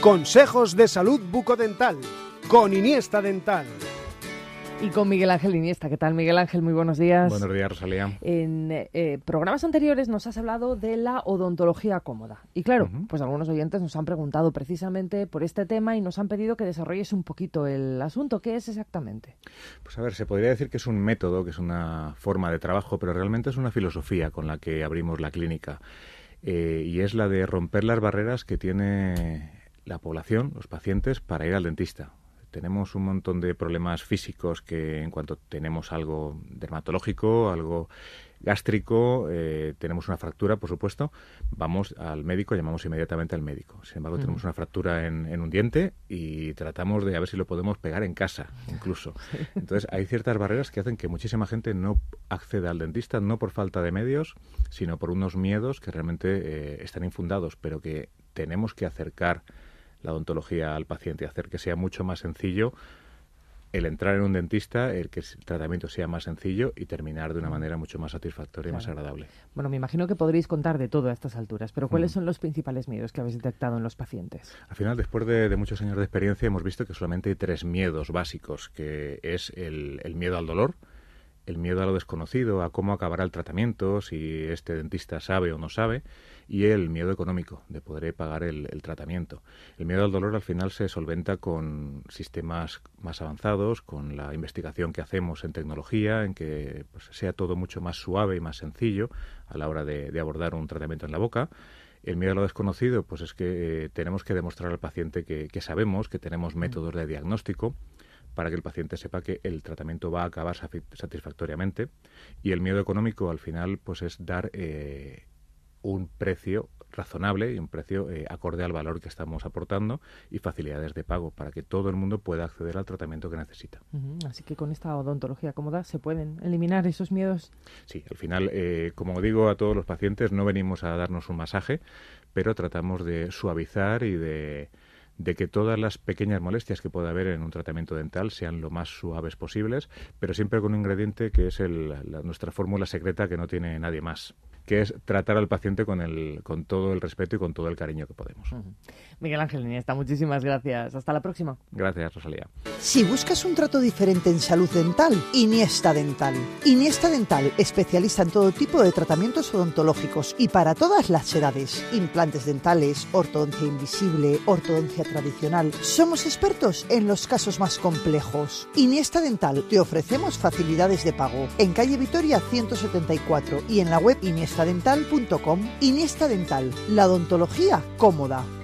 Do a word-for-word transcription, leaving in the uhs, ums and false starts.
Consejos de salud bucodental con Iniesta Dental. Y con Miguel Ángel Iniesta. ¿Qué tal, Miguel Ángel? Muy buenos días. Buenos días, Rosalía. En eh, programas anteriores nos has hablado de la odontología cómoda. Y claro, uh-huh. pues algunos oyentes nos han preguntado precisamente por este tema y nos han pedido que desarrolles un poquito el asunto. ¿Qué es exactamente? Pues a ver, se podría decir que es un método, que es una forma de trabajo, pero realmente es una filosofía con la que abrimos la clínica. Eh, y es la de romper las barreras que tiene la población, los pacientes, para ir al dentista. Tenemos un montón de problemas físicos que en cuanto tenemos algo dermatológico, algo gástrico, eh, tenemos una fractura, por supuesto, vamos al médico, llamamos inmediatamente al médico. Sin embargo, mm. tenemos una fractura en, en un diente y tratamos de a ver si lo podemos pegar en casa, incluso. Entonces, hay ciertas barreras que hacen que muchísima gente no acceda al dentista, no por falta de medios, sino por unos miedos que realmente eh, están infundados, pero que tenemos que acercar la odontología al paciente, hacer que sea mucho más sencillo el entrar en un dentista, el que el tratamiento sea más sencillo y terminar de una manera mucho más satisfactoria y claro. más agradable. Bueno, me imagino que podréis contar de todo a estas alturas, pero ¿cuáles mm. son los principales miedos que habéis detectado en los pacientes? Al final, después de, de muchos años de experiencia, hemos visto que solamente hay tres miedos básicos, que es el, el miedo al dolor, el miedo a lo desconocido, a cómo acabará el tratamiento, si este dentista sabe o no sabe, y el miedo económico, de poder pagar el, el tratamiento. El miedo al dolor al final se solventa con sistemas más avanzados, con la investigación que hacemos en tecnología, en que pues, sea todo mucho más suave y más sencillo a la hora de, de abordar un tratamiento en la boca. El miedo a lo desconocido, pues es que eh, tenemos que demostrar al paciente que, que sabemos, que tenemos métodos de diagnóstico, para que el paciente sepa que el tratamiento va a acabar satisfactoriamente. Y el miedo económico, al final, pues es dar eh, un precio razonable y un precio eh, acorde al valor que estamos aportando y facilidades de pago para que todo el mundo pueda acceder al tratamiento que necesita. Uh-huh. Así que con esta odontología cómoda se pueden eliminar esos miedos. Sí, al final, eh, como digo a todos los pacientes, no venimos a darnos un masaje, pero tratamos de suavizar y de... de que todas las pequeñas molestias que pueda haber en un tratamiento dental sean lo más suaves posibles, pero siempre con un ingrediente que es el, la, nuestra fórmula secreta que no tiene nadie más, que es tratar al paciente con el con todo el respeto y con todo el cariño que podemos. Uh-huh. Miguel Ángel Iniesta, muchísimas gracias. Hasta la próxima. Gracias, Rosalía. Si buscas un trato diferente en salud dental, Iniesta Dental. Iniesta Dental, especialista en todo tipo de tratamientos odontológicos y para todas las edades. Implantes dentales, ortodoncia invisible, ortodoncia tradicional. Somos expertos en los casos más complejos. Iniesta Dental, te ofrecemos facilidades de pago en calle Vitoria ciento setenta y cuatro y en la web iniesta dental punto com. Iniesta Dental, la odontología cómoda.